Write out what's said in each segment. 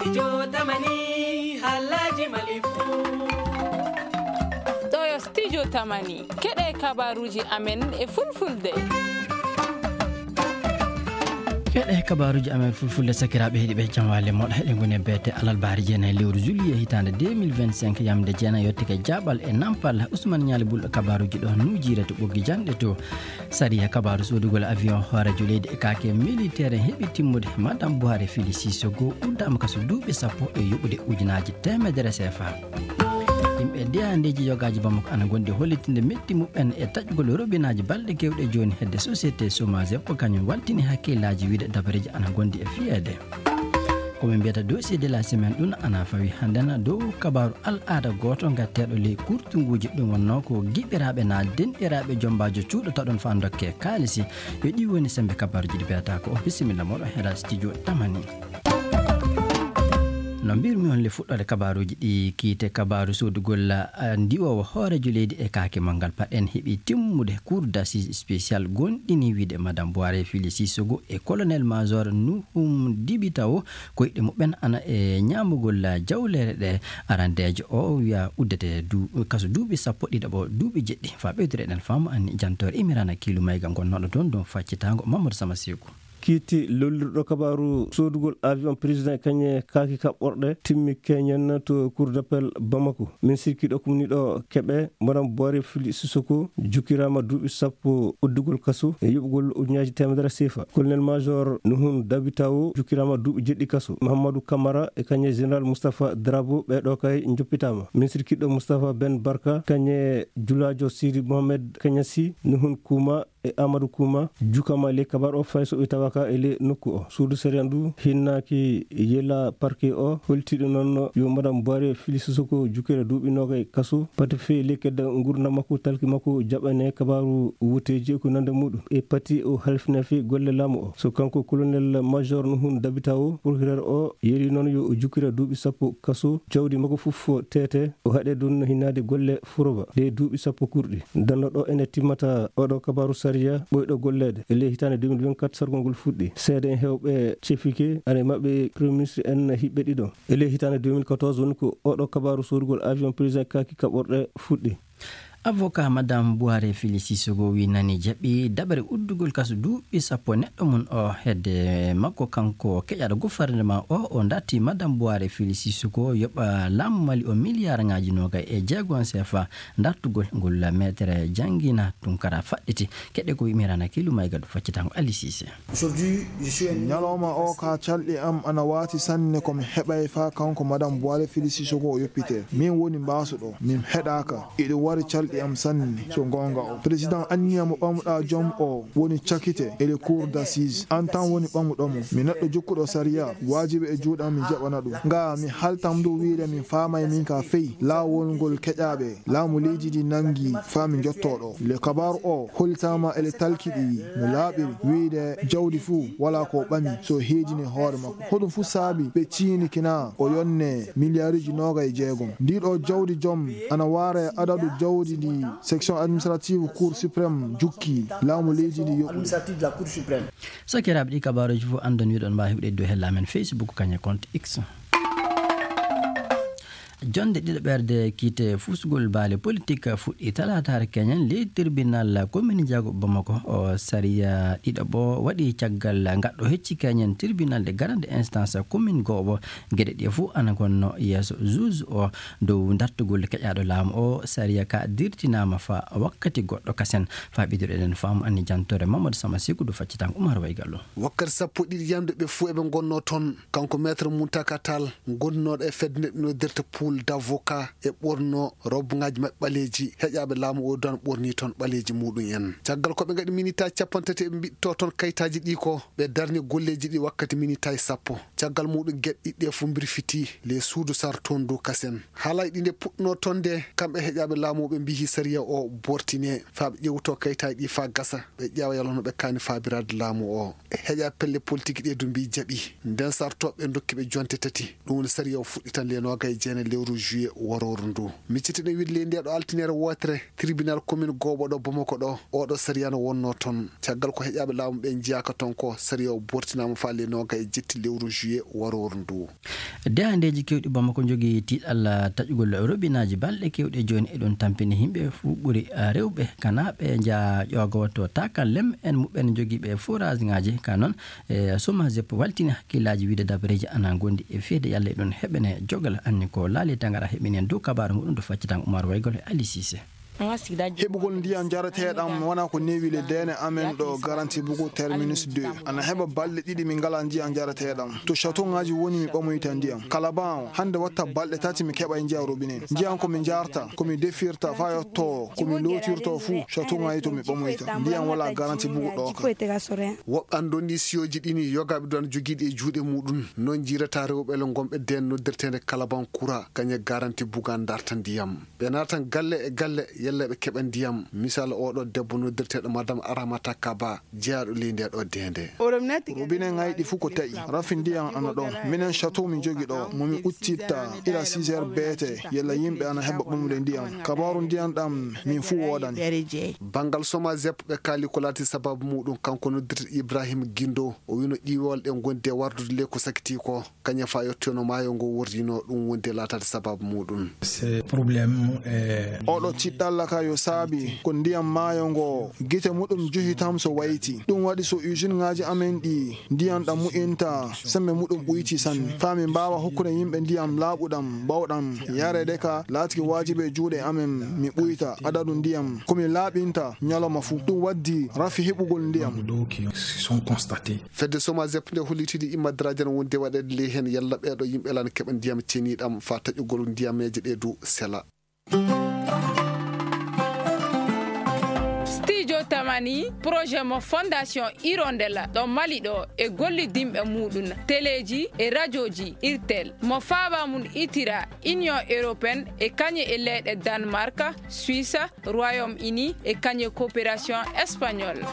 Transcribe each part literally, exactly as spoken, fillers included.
Studio Tamani Halaji Malifu. Toyo Studio Tamani keɗe kabaruji amen e fulfulde. keɗe kabaruji amen fulfulde sakiraɓe heeɗiɓe jamwale moɗo heɗe goni beete alal bahari jeena e lewru juillet hitande deux mille vingt-cinq yamde jeena yettike jaɓal e nampal Ousmane Nialy Bulɗo kabaruji ɗo nujire to ɓoggi janɗe to sariya kabaru sodugol avion hoorejo leydi e kake militaire heeɓi timmude madame Buhari Fili Sissoco uddama kaso duuɓi sappo e yoɓude ujunaji temedere C F A. yimɓe deyandeji yogaji bamako ana gondi hollitinde metti muɓen e taƴgol robinaji balɗe kewɗe joni hedde société chômage ko kañum waltini hakkillaji wiide dabareji ana gondi e fiyede koɓe mbiyata dossier de la semaine ɗum ana fawi handena dow kabaru al aada goto gatteɗo ley kurtunguji ɗum wonno ko giɓɓiraɓe na denɗiraɓe jombajo cuuɗata ɗon fa dokke kaalisi yo ɗi woni sembe kabaruji ɗi mbiyata ko o bisimilla moɗo heɗa studio Tamani. no mbirmi on le fuɗɗode kabaruji ɗi kiite kabaru sodugol ndiwowo hoorejo leydi e kaake mangal paɗen heeɓi timmude cour d'assises spécial gonɗini wiide madame Buhari Fili Sissoco e colonel major Nuhum Dibitawo koyɗe muɓen ana e ñamugol jawlere ɗe arandejo o wiya uddete du kaso duuɓi sappo ɗiɗaɓo duuɓi jeɗɗi fa ɓeydire ɗen fama anni jantore Imirana Kilu Mayga gonnoɗo toon ɗum faccitago Mamadou Sama Sekou. kiiti lollirɗo kabaru sodugol avion président kañe kaaki kaɓɓorɗe timmi keñen to cour d'appel Bamako min sikkiɗo ko woni ɗo keɓe madame Buhari Fili Sissoco jukkirama duuɓi sappo uddugol kaso e yoɓugol ujunaji temedere C F A. colonel major Nuhum Dabitawo jukkirama duuɓi jeɗɗi kaso. Mahamadou Camara e kañe général Moustapha Drabo ɓeɗo kay joppitama. min sikkiɗo Moustapha Ben Barka kañe julajo Sidi Mohamed Kañasi Nuhum Kouma e Amadou Kouma jukama le kabar o fay so ɓe tawaka e le nokku o suudu sériya ndu hinnaki yela parquet o holtiɗo noon yo madame Buhari Fili Sissoco jukkere duuɓi nogay kaso pati fe le kedda gurdam makko talki makko jaɓane kabaru wuteji ko nande muɗum e pati o halfina fe golle laamu o so kanko colonel major Nuhum Dabitawo procureur o yeeri noon yo jukkira duuɓi sappo kaso jawdi makko fof tete o haɗe ɗum hinnade golle furoba le duuɓi sappo kurɗi danno ɗo ene timmata oɗo kabaru sariya ɓoyɗo gollede e ley hitande deux mille vingt-quatre sargol ngol fuɗɗi seede en hewɓe cefike ane mabɓe premier ministre en hiɓɓe ɗiɗo e ley hitande deux mille quatorze woni ko oɗo kabaru sodugol avion président kaki kaɓorɗe fuɗɗi. avocat madame Buhari Fili Sissoco wi nani jaɓi daɓere uddugol kaso duuɓi sappo neɗɗo mum o hedde makko kanko keƴaɗo gouvernement o o datti madame Buhari Fili Sissoco yoɓa laamu mali o milliard ngaji nogay e jeegon C F A dartugol ngol maître Janguina Tunkara faɗɗiti keɗe ko wimirana Kilu Mayga ɗo faccitango Ali Cissé. ñalawma o ka calɗi am ana wati sanne komi heɓay fa kanko madame Buhari Fili Sissoco o yoppite min woni mbasuɗo min heɗaka iɗo wari calɗi am sanni so gonga o président anniyamo ɓamuɗa joom o woni cakkite ele cour d'assises an tan woni ɓamuɗomo mi neɗɗo jokkuɗo sariya wajibi e juuɗam mi jaɓana ɗum nga mi haltam dow wiide min famay min ka feyi laawol ngol keƴaɓe laamu leydi ɗi nangi fa mi jottoɗo le kabaru o hollitama ele talkiɗi no laaɓiri wiide jawdi fuu wala ko ɓami so heedini hoore makko hoɗum fuu saabi ɓe ciini kina o yonne milliard uji noga e jeegom ndiɗo jawdi joom ana waara adadu jawdi ndi section administrative cour suprême jukki laamu leydi ndi yoɓude sakiraɓe ɗi kabaruji fof andon wiɗon mbawi heɓde dow hellamen Facebook kañe compte X. jonde ɗiɗo ɓerde kiite fusgol baale politique fuɗɗi talatare keñen ley tribunal commune Diago Bamako o sariya ɗiɗaɓo waɗi caggal gaɗɗo hecci keñen tribunal de grande instance commune goɓo gueɗe ɗe fo ana gonno yeeso juge o dow dartugol keƴaɗo laamu o sariya ka dirtinama fa wakkati goɗɗo kasen fa ɓidireɗen faamu anni jantore Mamadou Sama Sekou do faccitango Oumar Waygallo. wakkati sappo ɗiɗi yamde ɓe fo eɓe gonno toon kanko maître Moutaka Tall gonnoɗo e fedde no dirta pool d'avocat e ɓorno robgaji mabɓe ɓaleji heƴaɓe laamu o dan ɓorni toon ɓaleji muɗum en caggal koɓe gaɗi minitaji capantati ɓe mbitto toon kayitaji ɗi ko ɓe darni golleji ɗi wakkati minitaji sappo caggal muɗum gueɗe ɗiɗɗe fo birfiti les suudu sar toon dow kasen haalay ɗi nde puɗɗino toon de kamɓe heƴaɓe laamu ɓe mbihi sariya o bortine fa ɓe ƴewto kayitaji ɗi fa gasa ɓe ƴeewa yalono ɓe kani fabirade laamu o heƴa pelle politique ɗe du mbi jaaɓi nden sartoɓe dokki ɓe jonte tati ɗum woni sariya o fuɗɗi tan le noga e jeene lewru lewru juillet waroru ndu miccitiɗe widle ndi ɗo altinere wotere tribunal commune goɓo ɗo Bamako ɗo oɗo sariya no wonno toon caggal ko heƴaɓe laamu ɓe jiyaka toon ko sariya o bortinama faale noga e jetti lewru juillet waroru ndu de handeji kewɗi Bamako jogui tiɗal taƴugol robinaji balɗe kewɗe joni eɗon tampini himɓe fu ɓuuri rewɓe kana ɓe jaa ƴogo to takal lem en muɓɓen jogui ɓe forage ngaji ka noon e somajep waltini hakkillaji wiide dabreji ana gondi e feede yalla eɗon heɓene jogal anni ko laali tangara heɓinen dow kabaru muɗum to faccitan Oumar Waygol e Ali Cissé. heɓugol ndiyam jarateɗam wona ko newi le dene amen ɗo garanti bugu terminus deux ana heɓa balɗe ɗiɗi min ngala ndiyam jarateɗam to chateau ngaji woni mi ɓamoyta ndiyam kalaban hande watta balɗe tati mi keɓa e jiya robinet ndiyam komi jarta komi defirta fa yotto komi lotirto fuu chateau ngaji to mi ɓamoyta ndiyam wala garanti bugu ɗo ka woɓɓe andondi siyoji ɗini yogaɓe ɗon joguiɗi e juuɗe muɗum non jirata rewɓele gomɓe den noddirtede kalaban coura kañe garanti buga darta ndiyam ɓe natan galle e galle yelle ɓe keɓa ndiyam misal oɗo debbo noddirteɗo madame Aramata Kaba jeyaɗo leydi ɗo dende robinet ngayɗi fuu ko taƴi rafi ndiyam ana ɗon minen chateau min jogi ɗo momi uccitta ila six heures beete yella yimɓe ana heɓa ɓamde ndiyam kabaru ndiyam ɗam min fuu wodani bangal soma zep ɓe kaali ko laati sababu muɗum kanko noddirte Ibrahima Guindo o wino ɗiwol ɗe gonde wardude le ko sakiti ko kaña fa yettono maayo ngo wordino ɗum wonde laatade sababu muɗum oɗo ciɗɗalla ka yo saabi ko ndiyam maayo ngo gite muɗum johi tam so wayti ɗum waɗi so usine ngaji amen ɗi ndiyam ɗam mu'inta sembe muɗum ɓuyti sanne fa min mbawa hokkude yimɓe ndiyam laaɓuɗam bawɗam yarede ka laatiki wajibe juuɗe amen mi ɓuyta adadu ndiyam komi laaɓinta ñalawma fuu ɗum waddi rafi heɓugol ndiyam fedde soma zep nde hollitidi immadiraji no wonde waɗede ley hen yalla ɓeɗo yimɓe lana keɓa ndiyam ceniɗam fa taƴugol ndiyameje ɗe du sela tamani projet mo fondation Hirondella ɗo Mali ɗo e gollidimɓe muɗum téléji e radioji irtel mo faaba mum itira union européenne e kañe e leyɗe Danemark Suisse Royaume-Uni e kañe coopération espagnole.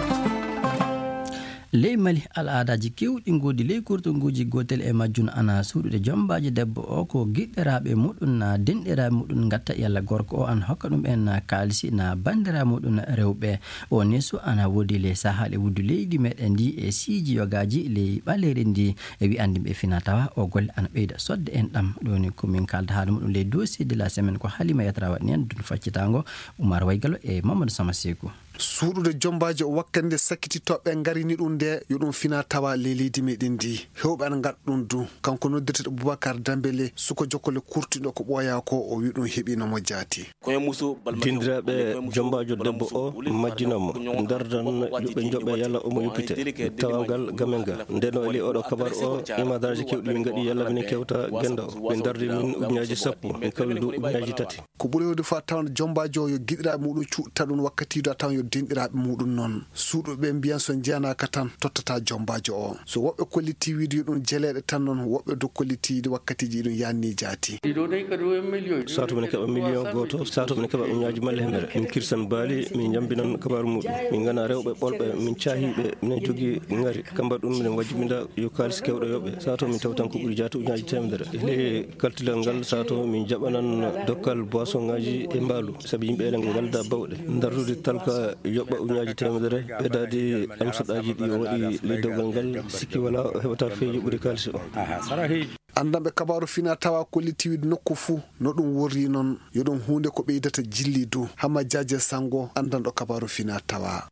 ley Mali al'adaji kewɗi godi ley kurtonguji gotel e majjun ana suuɗude jombaji debbo o ko giɗɗiraɓe muɗum na denɗiraɓe muɗum gatta yalla gorko o an hokka ɗum en kalisi na bandiraɓe muɗum rewɓe o nesu ana wodi ley sahale wuddu leydi meɗen ndi e siji yogaji ley ɓaleri ndi e wi andimɓe fina tawa o golle ana ɓeyda sodde en ɗam ɗoni komin kalda haala muɗum ley dossier de la semaine ko Halima Yatra waɗni en dun faccitango Oumar Waygalo e Mamadou Sama Sekou. suuɗude jombaji o wakkande sakkititoɓe garini ɗum nde yo ɗum fina tawa ley leydi meɗen ndi hewɓe ana gaɗa ɗum du kanko noddirteɗo Boubacar Dambélé suko jokkole kurtiɗo ko ɓooya ko o wi ɗum heeɓinomo jaati dindiraɓe jombajo debbo o majjinamo dardan yuɓe joɓe yalla omo yuppite tawangal gamen ga nden o eli oɗo kabar o imadaraji kewɗi min gaɗi yalla minen kewta genda o ɓe dardi min ujunaji sappo min kawli du ujunaji tati ko ɓuuri hewde fa tawan jombajo o yo giɗiraɓe muɗum cuɗta ɗum wakkatido a tawan yo dinɗiraɓe muɗum noon suuɗuɓe mbiyan so jiyanaka tan tottata jombajo o so woɓɓe kolliti wiide ɗum jeleɗe tan noon woɓɓe do kollitiide wakkatiji ɗum yanni jaati sato mine keɓa million goto sato mine keɓa uñaji malle hemere min kirsan baali min jambinan kabaru muɗum min gana rewɓe ɓolɓe min cahiɓe minen jogui ngari kamba ɗum minen wajjibinda yo kalis kewɗo yoɓe sato min tawtan ko ɓuuri jaati uñaji temedere ele kaltilal ngal sato min jaɓanan dokkal boisson ngaji e mbaalu saabi yimɓe ele galda bawɗe dardude talka yoɓɓa uñaji temedere ɓeydadi amsaɗaji ɗi o waɗi leydowgal ngal sikki wala o heɓata feeji ɓuuri kalis o andanɓe kabaru fina tawa kollitiwide nokku fuu no ɗum worri noon yo ɗum hunde ko ɓeydata jilli du Hama Diadje Sango andanɗo kabaru fina tawa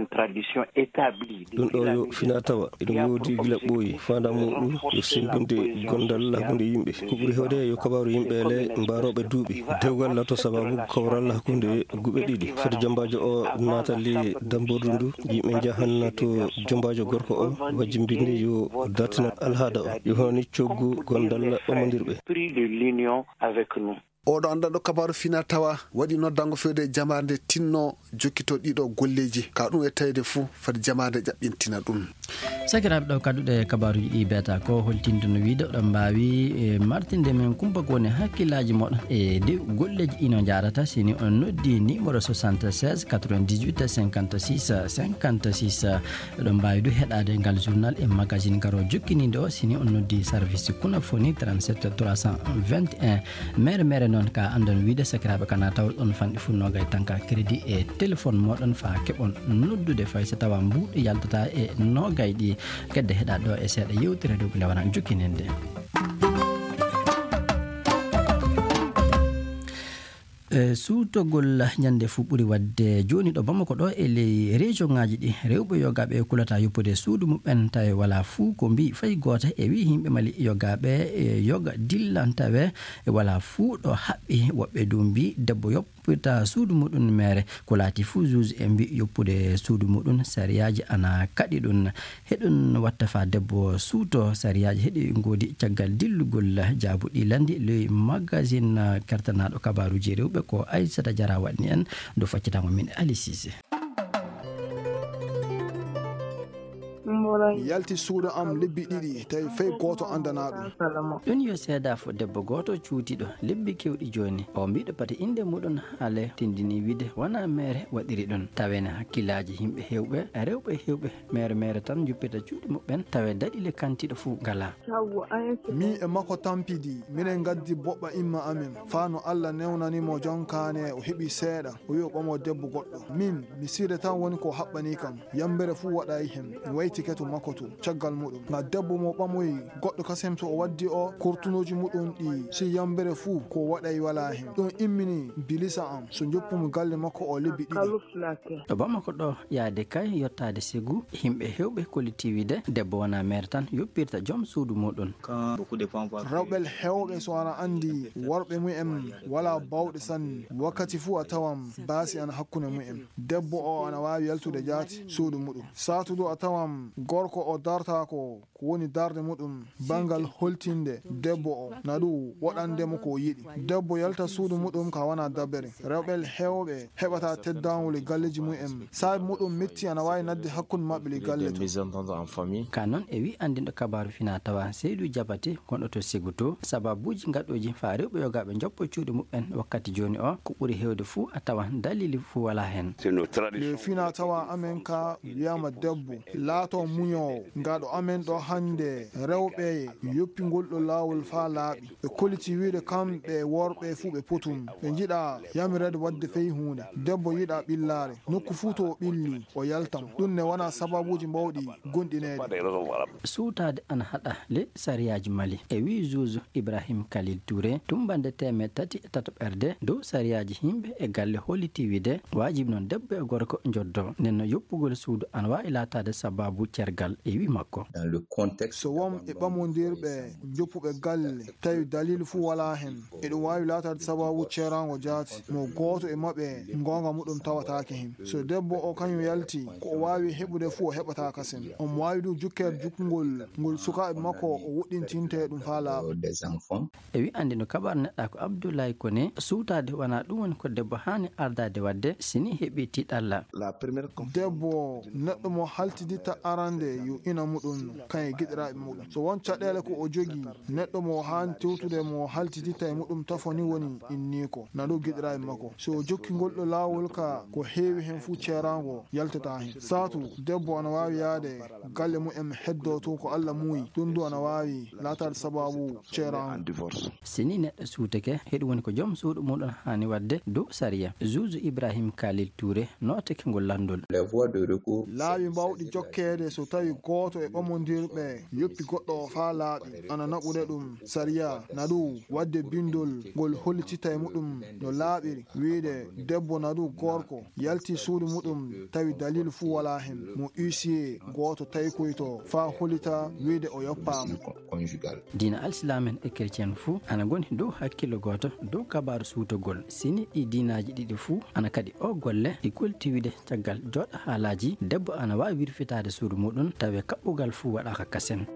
ɗum ɗo yo fina tawa eɗum wodi gila ɓooyi fanda muɗum yo sembinde gondal hakkude yimɓe ko ɓuuri hewde yo kabaru yimɓe le mbaroɓe duuɓi dewgal lato sababu kawral hakkude guɓe ɗiɗi fede jombajo o natali dambordu ndu yimɓe jahanna to jombajo gorko o wajjimbinde yo dartina alhaada o yo hono ni coggu gondal ɓamodirɓe oɗo andanɗo kabaru fina tawa waɗi noddango fewde jamande tinno jokkito ɗiɗo golleji ka ɗum e tawde fuu fade jamande ƴaɓɓintina ɗum sakiraɓe ɗo kadduɗe kabaruji ɗi beta ko holtinde no wiide oɗon mbawi e martinde men kumpa kowoni hakkillaji moɗon e de golleji ɗino jarata sini on noddi numéro soixante-seize quatre-vingt-dix-huit cinquante-six cinquante-six oɗon mbawi du heɗade ngal journal e magazine garo jokkinide o sini on noddi service kunafoni trente-sept trois cent vingt et un mere mere noon ka andon wiide sakiraɓe kana tawol ɗon fanɗi funnogay tanka crédit e téléphone moɗon fa keɓon noddude fay so tawa mbuɗo yaltata e nogay ɗi kedde heɗa ɗo e seeɗa yewtere dow ɓe ndewana jokkinende suutogol ñande fuu ɓuri wadde joni ɗo bamako ɗo e ley région ngaji ɗi rewɓe yogaɓe kulata yoppude suudu muɓen tawi wala fuu ko mbi fayi goto e wi yimɓe mali yogaɓe e yoga dillan tawe e wala fuu ɗo haɓɓi woɓɓe dow mbi debbo yoppita suudu muɗum mere ko laati fuu juge e mbi yoppude suudu muɗum sariyaji ana kaɗi ɗum heɗum watta fa debbo suuto sariyaji heeɗi godi caggal dillugol jaabuɗi landi ley magazine kertanaɗo kabaruji rewɓe ko Aissata Diarra waɗni en do faccitamo min Ali Cissé yalti suudu am lebbi ɗiɗi tawi fay goto andana ɗum ɗum yo seeda fo debbo goto cuutiɗo lebbi kewɗi joni o mbiɗo pati inde muɗum haale tindini wiide wona mere waɗiri ɗum tawene hakkillaji yimɓe hewɓe rewɓe hewɓe mere mere tan juppita cuuɗi muɓɓen tawe daɗile kantiɗo fuu ngala mi e makko tampidi minen gaddi boɓɓa imma amin fa no Allah newnanimo jonkane o heeɓi seeɗa o wi o ɓamo debbo goɗɗo min mi sire tan woni ko haɓɓani kam yambere fuu waɗayi hen mi wayti keto makko to caggal muɗum na debbo mo ɓamoyi goɗɗo kasem to o waddi o kurtunoji muɗum ɗi si yambere fuu ko waɗay wala hen ɗum immini bilisa am so joppumi galle makko o lebbi ɗiɗi ɗo bamako ɗo yaade kay yettade sigu yimɓe hewɓe kolliti wiide debbo wona mere tan yoppirta joom suudu muɗum rewɓel hewɓe so ana andi worɓe mumen wala bawɗe sanni wakkati fuu a tawam baasi ana hakkude mumen debbo o ana wawi yaltude jaati suudu muɗum satudu a tawam gorko o darta ko ko woni darde muɗum bangal holtinde debbo o na ɗum waɗandemo ko yiɗi debbo yalta suudu muɗum ka wona dabbere rewɓel hewɓe heɓata teddawol e galleji mumen saabi muɗum metti ana wawi nadde hakkude mabɓe le galle to ka noon e wi andinɗo kabaru fina tawa Seydou Diabaté gonɗo to Ségu to sababuji gaɗɗoji fa rewɓe yogaɓe joppo cuuɗi muɓɓen wakkati joni o ko ɓuuri hewde fuu a tawa dalili fuu wala hen le fina tawa amen ka wiyama debbo laato muñowo ngaɗo amen ɗo hande rewɓe yoppingol ɗo lawol fa laaɓi ɓe koliti wiide kamɓe worɓe fuu ɓe potum ɓe jiiɗa yamirede wadde feyi hunde debbo yiiɗa ɓillare nokku fuu to o ɓilli o yaltam ɗum ne wona sababuji mbawɗi gonɗinede suutade ana haɗa le sariyaji Mali e wi juge Ibrahim Khalil Touré tumbande temed tati e tatoɓerde dow sariyaji yimɓe e galle holliti wiide wajibi noon debbo e gorko joddo nenno yoppugol suudu ana wawi latade sababu cergal e wi makko so won e ɓamodirɓe joppuɓe galle tawi dalilu fuu wala hen eɗum wawi latade sababu cerango jaati mo goto e mabɓe gonga muɗum tawatake hen so debbo o kañum yalti ko o wawi heɓude fuu o heɓata kasen omo wawi du jukkede jukkugol ngol sukaɓe makko o woɗɗintinte ɗum fa laaɓa e wi andi no kabar neɗɗa ko Abdoulaye Koné suutade wona ɗum woni ko debbo hani ardade wadde sini heeɓi tiɗalla debbo neɗɗo mo haltiditta arande yo ina muɗum kañe giɗiraɓe muɗum so won caɗele ko o jogui neɗɗo mo hani tewtude mo haltiditta e muɗum tafoni woni inni ko na ɗo giɗiraɓe makko so o jokki ngol ɗo lawol ka ko heewi hen fuu cerango yaltata hen satu debbo ana wawi yaade galle mumen heddo to ko Allah muuyi ɗum du ana wawi latade sababu cerango sini neɗɗo suutake heɗum woni ko joom suuɗu muɗum hani wadde dow sariya juge Ibrahim Khalil Touré notake ngol landol laaɓi mbawɗi jokkede so tawi goto e ɓamodirɓe yoppi goɗɗo o fa laaɓi ana naɓude ɗum sariya na ɗum wadde bindol ngol hollititta e muɗum no laaɓiri wiide debbo na ɗum gorko yalti suudu muɗum tawi dalilu fuu wala hen mo huissier goto tawi koyto fa hollita wiide o yoppama dina alsilamen e chrétien fuu ana goni dow hakkille goto dow kabaru suutogol sini ɗi dinaji ɗiɗi fuu ana kadi o golle e koltiwide caggal joɗa haalaji debbo ana wawi wirfitade suudu muɗum tawi kaɓɓugal fuu waɗaka kasen